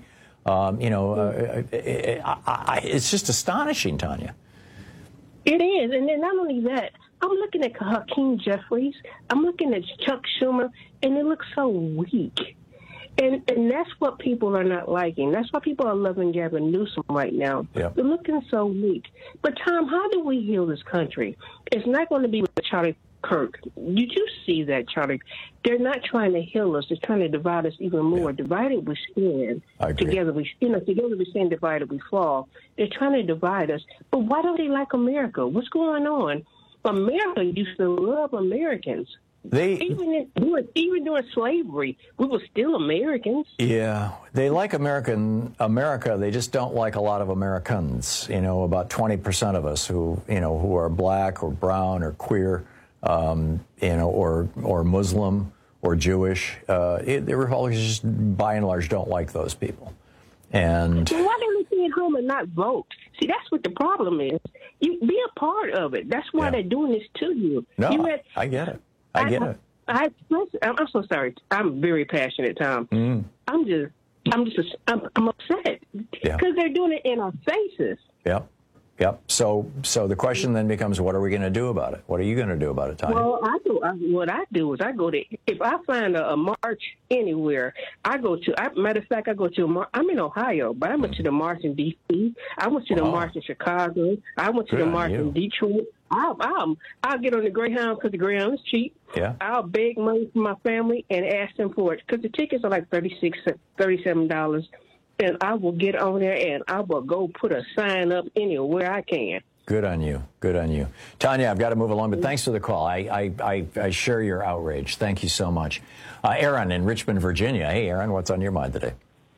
It's just astonishing, Tanya. It is, and then not only that, I'm looking at Hakeem Jeffries, I'm looking at Chuck Schumer, and they look so weak. And that's what people are not liking. That's why people are loving Gavin Newsom right now. Yep. They're looking so weak. But, Tom, how do we heal this country? It's not going to be with Charlie Kirk. Did you see that, Charlie? They're not trying to heal us. They're trying to divide us even more. Yeah. Divided we stand. Together we stand, divided we fall. They're trying to divide us. But why don't they like America? What's going on? America used to love Americans. Even during slavery, we were still Americans. Yeah, they like America. They just don't like a lot of Americans. About 20% of us who are black or brown or queer, or Muslim or Jewish. The Republicans just, by and large, don't like those people. And why don't they stay at home and not vote? See, that's what the problem is. You be a part of it. That's why they're doing this to you. No, I get it. I get it. I'm so sorry. I'm very passionate, Tom. I'm upset because they're doing it in our faces. Yep. So the question then becomes, what are we going to do about it? What are you going to do about it, Tanya? Well, what I do is I go to, if I find a march anywhere, I go to, matter of fact, I go to I'm in Ohio, but I went to the march in D.C. I went to the march in Chicago. I went to the march in Detroit. I'll get on the Greyhound because the Greyhound is cheap. Yeah. I'll beg money from my family and ask them for it because the tickets are like $37. And I will get on there and I will go put a sign up anywhere I can. Good on you. Tanya, I've got to move along, but thanks for the call. I share your outrage. Thank you so much. Aaron in Richmond, Virginia. Hey, Aaron, what's on your mind today?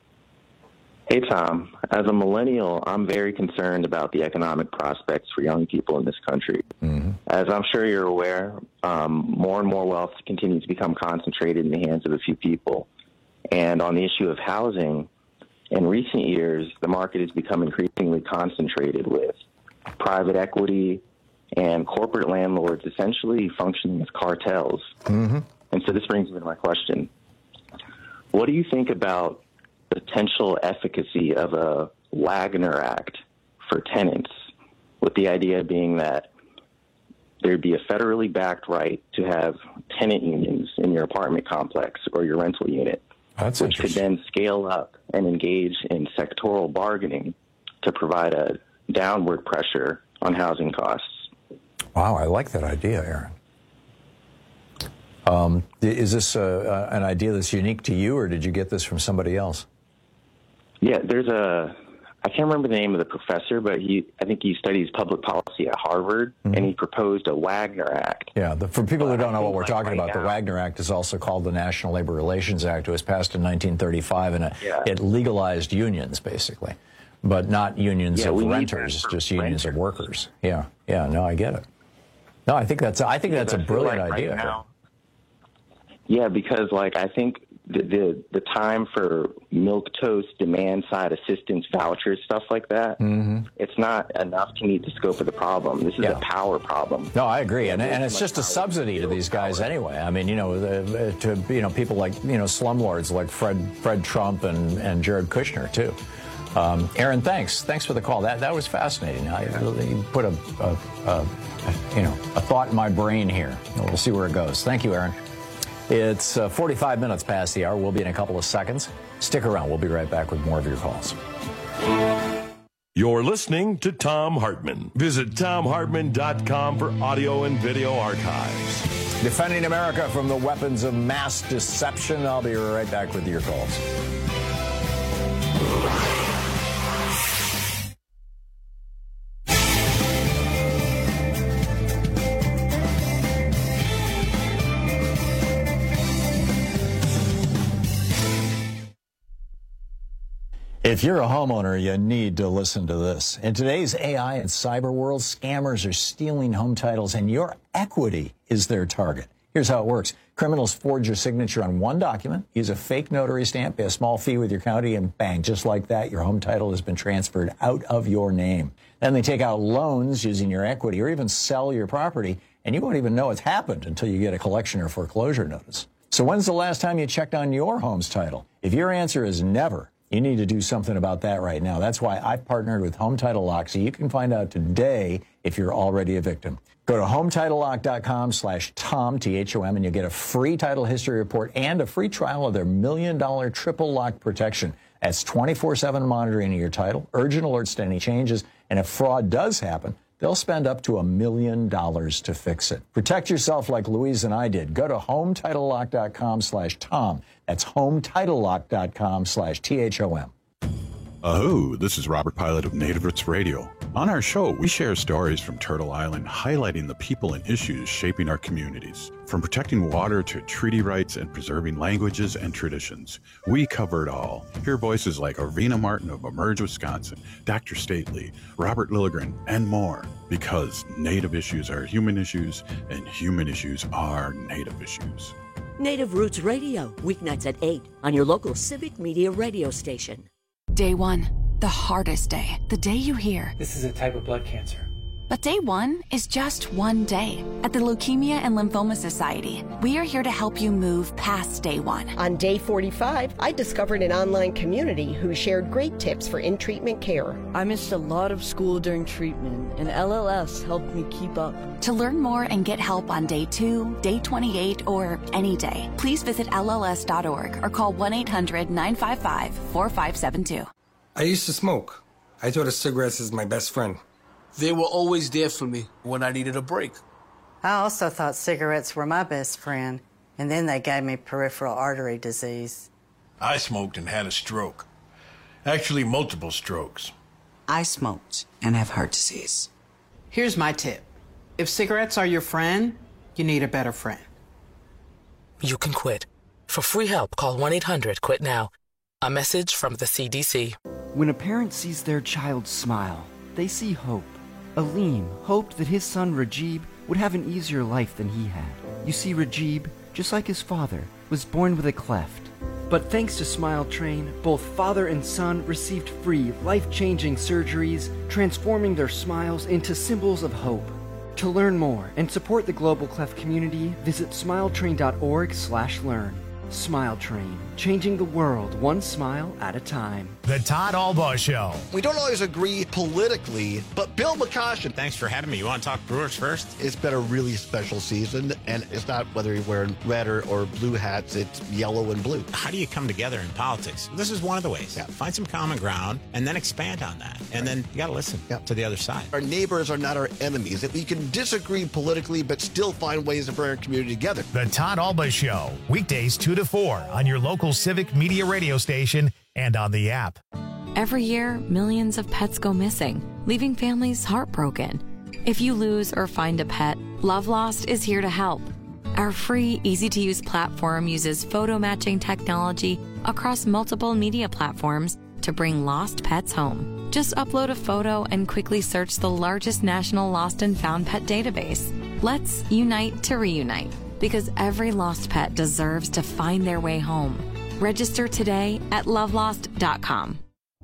Hey, Tom. As a millennial, I'm very concerned about the economic prospects for young people in this country. Mm-hmm. As I'm sure you're aware, more and more wealth continues to become concentrated in the hands of a few people. And on the issue of housing, in recent years, the market has become increasingly concentrated with private equity and corporate landlords essentially functioning as cartels. Mm-hmm. And so this brings me to my question. What do you think about the potential efficacy of a Wagner Act for tenants, with the idea being that there'd be a federally backed right to have tenant unions in your apartment complex or your rental unit? That's which could then scale up and engage in sectoral bargaining to provide a downward pressure on housing costs. Wow, I like that idea, Aaron. Is this an idea that's unique to you, or did you get this from somebody else? Yeah, I can't remember the name of the professor, but I think he studies public policy at Harvard, and he proposed a Wagner Act. Yeah, for people who don't know what we're talking about, the Wagner Act is also called the National Labor Relations Act. It was passed in 1935, and it legalized unions, basically, but not unions of renters, just unions of workers. Yeah, no, I get it. No, I think that's a brilliant idea. Right now, yeah, because I think the time for milquetoast, demand side assistance, vouchers, stuff like that, it's not enough to meet the scope of the problem. This is a power problem. No, I agree, and it's just a subsidy to these guys anyway. I mean, to people like slumlords like Fred Trump and Jared Kushner too. Aaron, thanks for the call. That was fascinating. You put a thought in my brain here. We'll see where it goes. Thank you, Aaron. It's 45 minutes past the hour. We'll be in a couple of seconds. Stick around. We'll be right back with more of your calls. You're listening to Thom Hartmann. Visit ThomHartmann.com for audio and video archives. Defending America from the weapons of mass deception. I'll be right back with your calls. If you're a homeowner, you need to listen to this. In today's AI and cyber world, scammers are stealing home titles, and your equity is their target. Here's how it works. Criminals forge your signature on one document, use a fake notary stamp, pay a small fee with your county, and bang, just like that, your home title has been transferred out of your name. Then they take out loans using your equity or even sell your property, and you won't even know it's happened until you get a collection or foreclosure notice. So when's the last time you checked on your home's title? If your answer is never, you need to do something about that right now. That's why I've partnered with Home Title Lock, so you can find out today if you're already a victim. Go to HometitleLock.com/Tom, T-H-O-M, and you'll get a free title history report and a free trial of their $1 million triple lock protection. That's 24/7 monitoring of your title, urgent alerts to any changes, and if fraud does happen, they'll spend up to $1 million to fix it. Protect yourself like Louise and I did. Go to HometitleLock.com/Tom. That's HometitleLock.com/THOM. Hello, this is Robert Pilot of Native Roots Radio. On our show, we share stories from Turtle Island, highlighting the people and issues shaping our communities. From protecting water to treaty rights and preserving languages and traditions, we cover it all. Hear voices like Arvina Martin of Emerge, Wisconsin, Dr. Stately, Robert Lilligren, and more. Because Native issues are human issues, and human issues are Native issues. Native Roots Radio, weeknights at 8 on your local Civic Media radio station. Day one, the hardest day. The day you hear, "This is a type of blood cancer." But day one is just one day. At the Leukemia and Lymphoma Society, we are here to help you move past day one. On day 45, I discovered an online community who shared great tips for in-treatment care. I missed a lot of school during treatment, and LLS helped me keep up. To learn more and get help on day 2, day 28, or any day, please visit LLS.org or call 1-800-955-4572. I used to smoke. I thought of cigarettes as my best friend. They were always there for me when I needed a break. I also thought cigarettes were my best friend, and then they gave me peripheral artery disease. I smoked and had a stroke. Actually, multiple strokes. I smoked and have heart disease. Here's my tip. If cigarettes are your friend, you need a better friend. You can quit. For free help, call 1-800-QUIT-NOW. A message from the CDC. When a parent sees their child smile, they see hope. Aleem hoped that his son Rajib would have an easier life than he had. You see, Rajib, just like his father, was born with a cleft. But thanks to Smile Train, both father and son received free, life-changing surgeries, transforming their smiles into symbols of hope. To learn more and support the Global Cleft community, visit smiletrain.org/learn. Smile Train, changing the world one smile at a time. The Todd Albaugh Show. We don't always agree politically, but Bill McCoshen. Thanks for having me. You want to talk Brewers first? It's been a really special season, and it's not whether you're wearing red or blue hats, it's yellow and blue. How do you come together in politics? This is one of the ways. Yeah. Find some common ground and then expand on that. And then you got to listen to the other side. Our neighbors are not our enemies. That we can disagree politically, but still find ways to bring our community together. The Todd Albaugh Show, weekdays 2 to 4 on your local Civic Media radio station and on the app. Every year, millions of pets go missing, leaving families heartbroken. If you lose or find a pet, Love Lost is here to help. Our free, easy-to-use platform uses photo matching technology across multiple media platforms to bring lost pets home. Just upload a photo and quickly search the largest national lost and found pet database. Let's unite to reunite, because every lost pet deserves to find their way home. Register today at lovelost.com.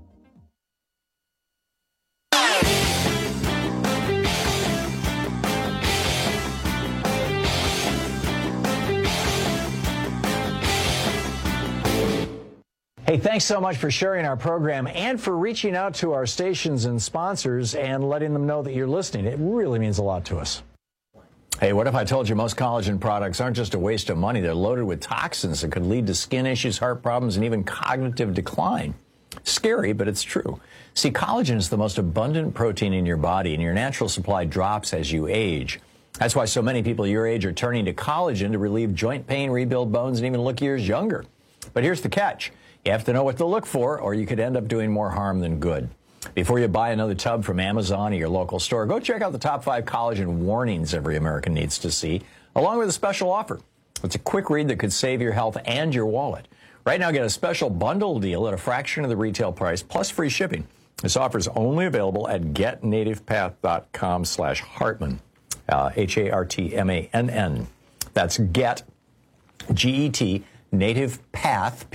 Hey, thanks so much for sharing our program and for reaching out to our stations and sponsors and letting them know that you're listening. It really means a lot to us. Hey, what if I told you most collagen products aren't just a waste of money? They're loaded with toxins that could lead to skin issues, heart problems, and even cognitive decline. Scary, but it's true. See, collagen is the most abundant protein in your body, and your natural supply drops as you age. That's why so many people your age are turning to collagen to relieve joint pain, rebuild bones, and even look years younger. But here's the catch. You have to know what to look for, or you could end up doing more harm than good. Before you buy another tub from Amazon or your local store, go check out the top 5 collagen warnings every American needs to see, along with a special offer. It's a quick read that could save your health and your wallet. Right now, get a special bundle deal at a fraction of the retail price, plus free shipping. This offer is only available at getnativepath.com/Hartmann, Hartmann. That's get, G-E-T, nativepath,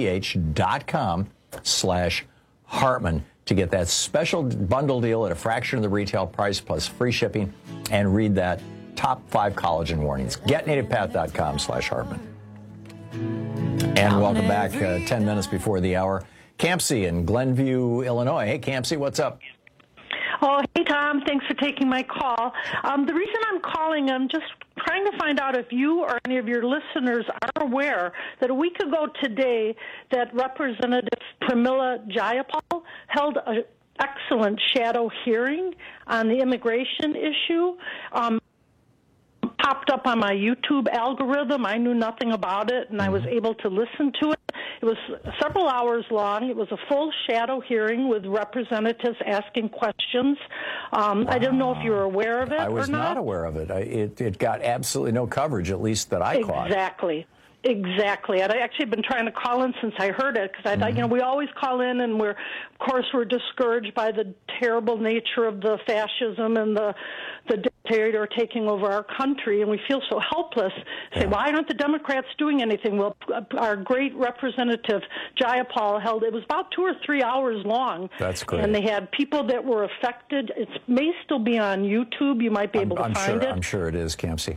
PATH.com/Hartmann to get that special bundle deal at a fraction of the retail price plus free shipping and read that top 5 collagen warnings. GetNativePath.com/Hartmann. And welcome back 10 minutes before the hour. Campsie in Glenview, Illinois. Hey, Campsie, what's up? Oh, hey, Tom. Thanks for taking my call. The reason I'm calling, I'm just trying to find out if you or any of your listeners are aware that a week ago today that Representative Pramila Jayapal held an excellent shadow hearing on the immigration issue. Popped up on my YouTube algorithm. I knew nothing about it, and I was able to listen to it. It was several hours long. It was a full shadow hearing with representatives asking questions. I didn't know if you were aware of it or not. I was not aware of it. It got absolutely no coverage, at least that I caught. Exactly. I'd actually been trying to call in since I heard it because I thought, we always call in and we're discouraged by the terrible nature of the fascism and the dictator taking over our country, and we feel so helpless. Say, why aren't the Democrats doing anything? Well, our great Representative Jayapal held, it was about 2 or 3 hours long. That's great. And they had people that were affected. It may still be on YouTube. You might be able to find it. I'm sure it is, Campsie.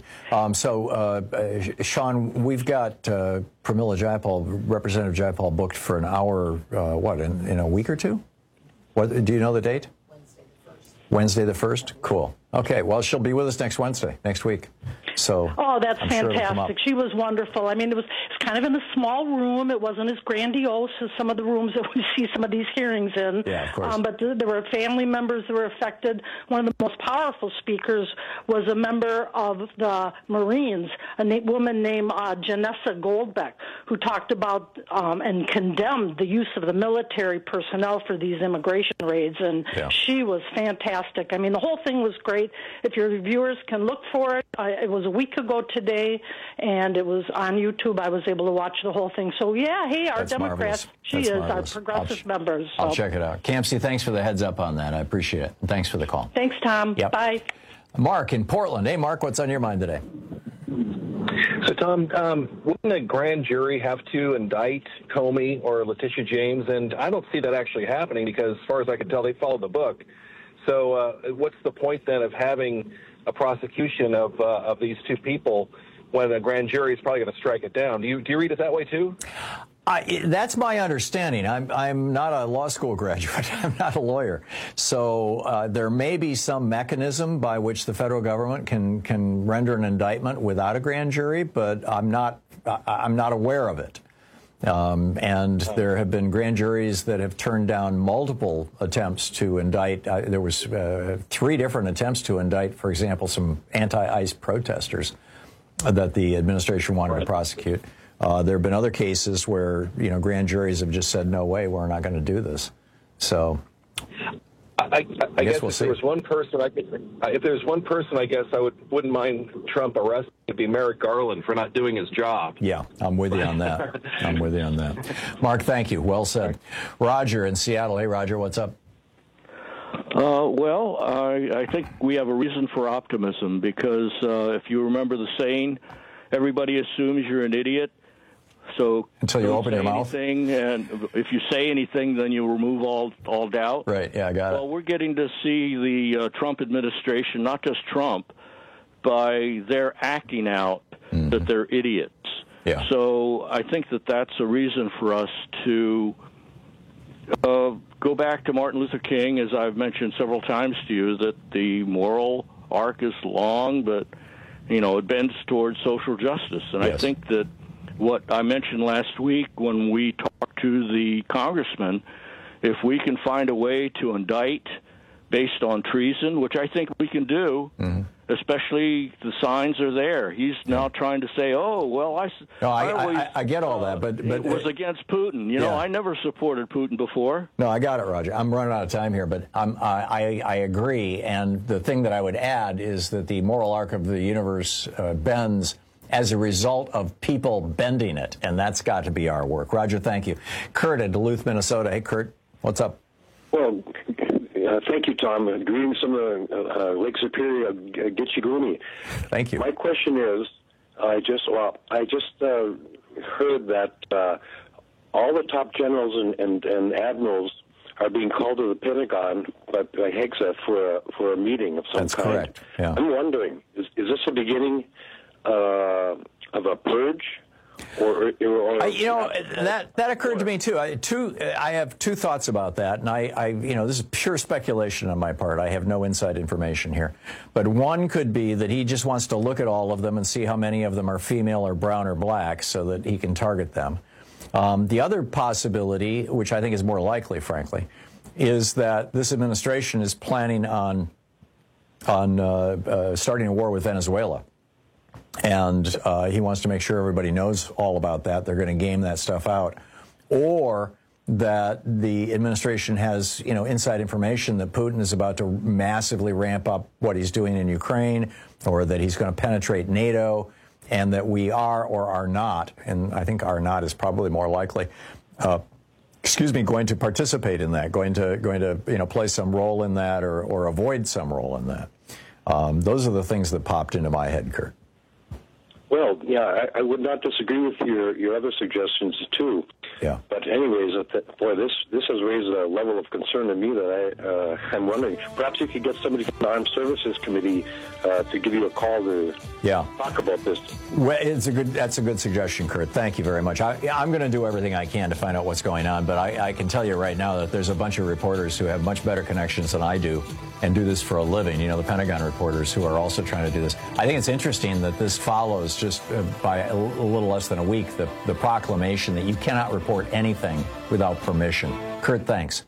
Sean, we've got Pramila Jayapal, Representative Jayapal, booked for an hour, in a week or two? What, do you know the date? Wednesday the 1st? Cool. Okay, well, she'll be with us next week. So, that's I'm sure fantastic. She was wonderful. I mean, it was kind of in a small room. It wasn't as grandiose as some of the rooms that we see some of these hearings in. Yeah, of course. But there were family members that were affected. One of the most powerful speakers was a member of the Marines, a woman named Janessa Goldbeck, who talked about and condemned the use of the military personnel for these immigration raids. And she was fantastic. I mean, the whole thing was great. If your viewers can look for it, it was a week ago today, and it was on YouTube. I was able to watch the whole thing. So, our Democrats, our progressive members. So. I'll check it out. Campsie, thanks for the heads up on that. I appreciate it. Thanks for the call. Thanks, Tom. Yep. Bye. Mark in Portland. Hey, Mark, what's on your mind today? So, Tom, wouldn't a grand jury have to indict Comey or Letitia James? And I don't see that actually happening because, as far as I can tell, they followed the book. So what's the point then of having a prosecution of these two people when a grand jury is probably going to strike it down. Do you read it that way too? That's my understanding. I'm not a law school graduate. I'm not a lawyer. So there may be some mechanism by which the federal government can render an indictment without a grand jury, but I'm not aware of it. And there have been grand juries that have turned down multiple attempts to indict. There was 3 different attempts to indict, for example, some anti-ICE protesters that the administration wanted to prosecute. There have been other cases where, grand juries have just said, no way, we're not going to do this. So I guess we'll if see. there was one person, if there's one person, I guess I wouldn't mind Trump arresting. It'd be Merrick Garland for not doing his job. Yeah, I'm with you on that. I'm with you on that. Mark, thank you. Well said. Roger in Seattle. Hey, Roger, what's up? Well, I think we have a reason for optimism because if you remember the saying, everybody assumes you're an idiot. So until you open your mouth, and if you say anything, then you remove all doubt. Right? Yeah, I got it. Well, we're getting to see the Trump administration, not just Trump, by their acting out that they're idiots. Yeah. So I think that's a reason for us to go back to Martin Luther King, as I've mentioned several times to you, that the moral arc is long, but it bends towards social justice, and yes. I think that. What I mentioned last week when we talked to the congressman, if we can find a way to indict based on treason, which I think we can do, especially the signs are there. He's now trying to say, oh, well, I get all that, but it was against Putin. I never supported Putin before. No, I got it, Roger. I'm running out of time here, but I agree. And the thing that I would add is that the moral arc of the universe bends as a result of people bending it, and that's got to be our work. Roger, thank you. Kurt in Duluth, Minnesota. Hey, Kurt, what's up? Well, thank you, Tom. Greetings from the Lake Superior, Gitche-Gumee. Thank you. My question is, I just heard that all the top generals and admirals are being called to the Pentagon by Hegseth for a meeting of some That's kind. Correct. Yeah. I'm wondering, is this the beginning of a purge, or that occurred to me too. I have 2 thoughts about that, and this is pure speculation on my part. I have no inside information here, but one could be that he just wants to look at all of them and see how many of them are female or brown or black, so that he can target them. The other possibility, which I think is more likely, frankly, is that this administration is planning on starting a war with Venezuela. And he wants to make sure everybody knows all about that. They're going to game that stuff out. Or that the administration has, inside information that Putin is about to massively ramp up what he's doing in Ukraine, or that he's going to penetrate NATO, and that we are or are not, and I think are not is probably more likely, going to participate in that, going to play some role in that, or avoid some role in that. Those are the things that popped into my head, Kurt. Well, yeah, I would not disagree with your other suggestions too. Yeah. But anyways, boy, this has raised a level of concern to me that I'm wondering. Perhaps you could get somebody from the Armed Services Committee to give you a call to talk about this. Well, that's a good suggestion, Kurt. Thank you very much. I'm going to do everything I can to find out what's going on, but I can tell you right now that there's a bunch of reporters who have much better connections than I do and do this for a living. The Pentagon reporters who are also trying to do this. I think it's interesting that this follows just by a little less than a week the proclamation that you cannot report anything without permission. Kurt, thanks.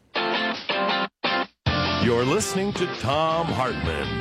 You're listening to Thom Hartmann.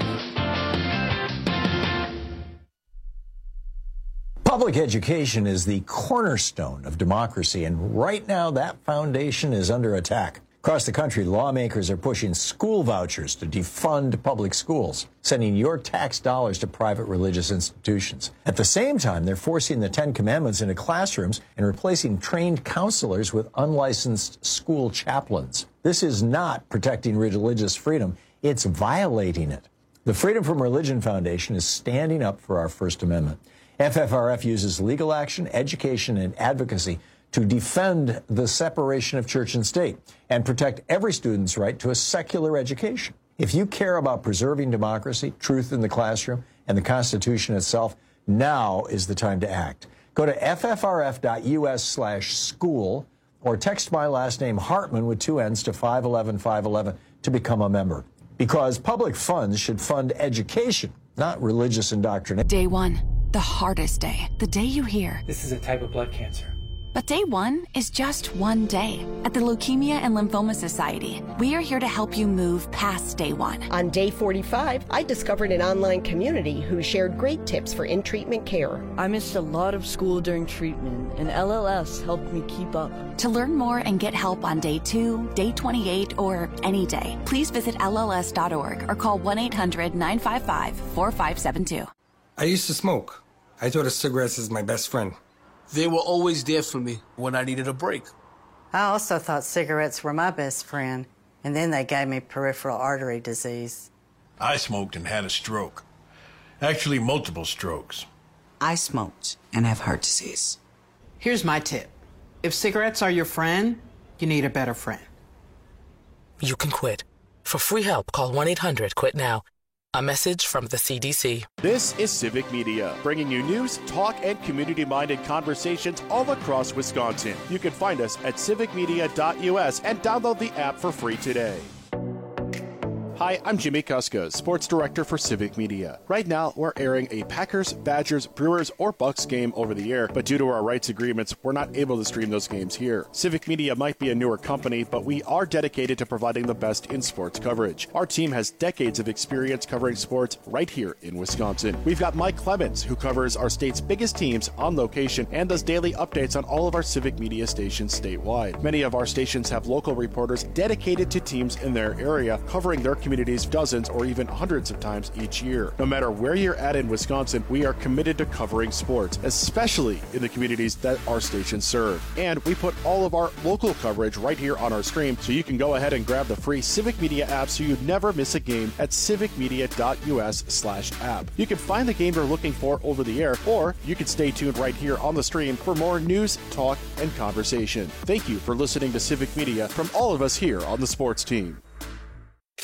Public education is the cornerstone of democracy, and right now that foundation is under attack. Across the country, lawmakers are pushing school vouchers to defund public schools, sending your tax dollars to private religious institutions. At the same time, they're forcing the 10 Commandments into classrooms and replacing trained counselors with unlicensed school chaplains. This is not protecting religious freedom, it's violating it. The Freedom from Religion Foundation is standing up for our First Amendment. FFRF uses legal action, education, and advocacy to defend the separation of church and state and protect every student's right to a secular education. If you care about preserving democracy, truth in the classroom, and the Constitution itself, Now is the time to act. Go to ffrf.us/school or text my last name Hartman with 2 N's to 511-511 to become a member. Because public funds should fund education, not religious indoctrination. Day one, the hardest day. The day you hear, "This is a type of blood cancer." But day one is just one day. At the Leukemia and Lymphoma Society, we are here to help you move past day one. On day 45, I discovered an online community who shared great tips for in-treatment care. I missed a lot of school during treatment, and LLS helped me keep up. To learn more and get help on day 2, day 28, or any day, please visit LLS.org or call 1-800-955-4572. I used to smoke. I thought of cigarettes as my best friend. They were always there for me when I needed a break. I also thought cigarettes were my best friend, and then they gave me peripheral artery disease. I smoked and had a stroke. Actually, multiple strokes. I smoked and have heart disease. Here's my tip. If cigarettes are your friend, you need a better friend. You can quit. For free help, call 1-800-QUIT-NOW. A message from the CDC. This is Civic Media, bringing you news, talk, and community-minded conversations all across Wisconsin. You can find us at civicmedia.us and download the app for free today. Hi, I'm Jimmy Kuska, Sports Director for Civic Media. Right now, we're airing a Packers, Badgers, Brewers, or Bucks game over the air, but due to our rights agreements, we're not able to stream those games here. Civic Media might be a newer company, but we are dedicated to providing the best in sports coverage. Our team has decades of experience covering sports right here in Wisconsin. We've got Mike Clemens, who covers our state's biggest teams on location and does daily updates on all of our Civic Media stations statewide. Many of our stations have local reporters dedicated to teams in their area, covering their communities dozens or even hundreds of times each year. No matter where you're at in Wisconsin, we are committed to covering sports, especially in the communities that our stations serve. And we put all of our local coverage right here on our stream, so you can go ahead and grab the free Civic Media app so you'd never miss a game at civicmedia.us/app. You can find the game you're looking for over the air, or you can stay tuned right here on the stream for more news, talk, and conversation. Thank you for listening to Civic Media from all of us here on the sports team.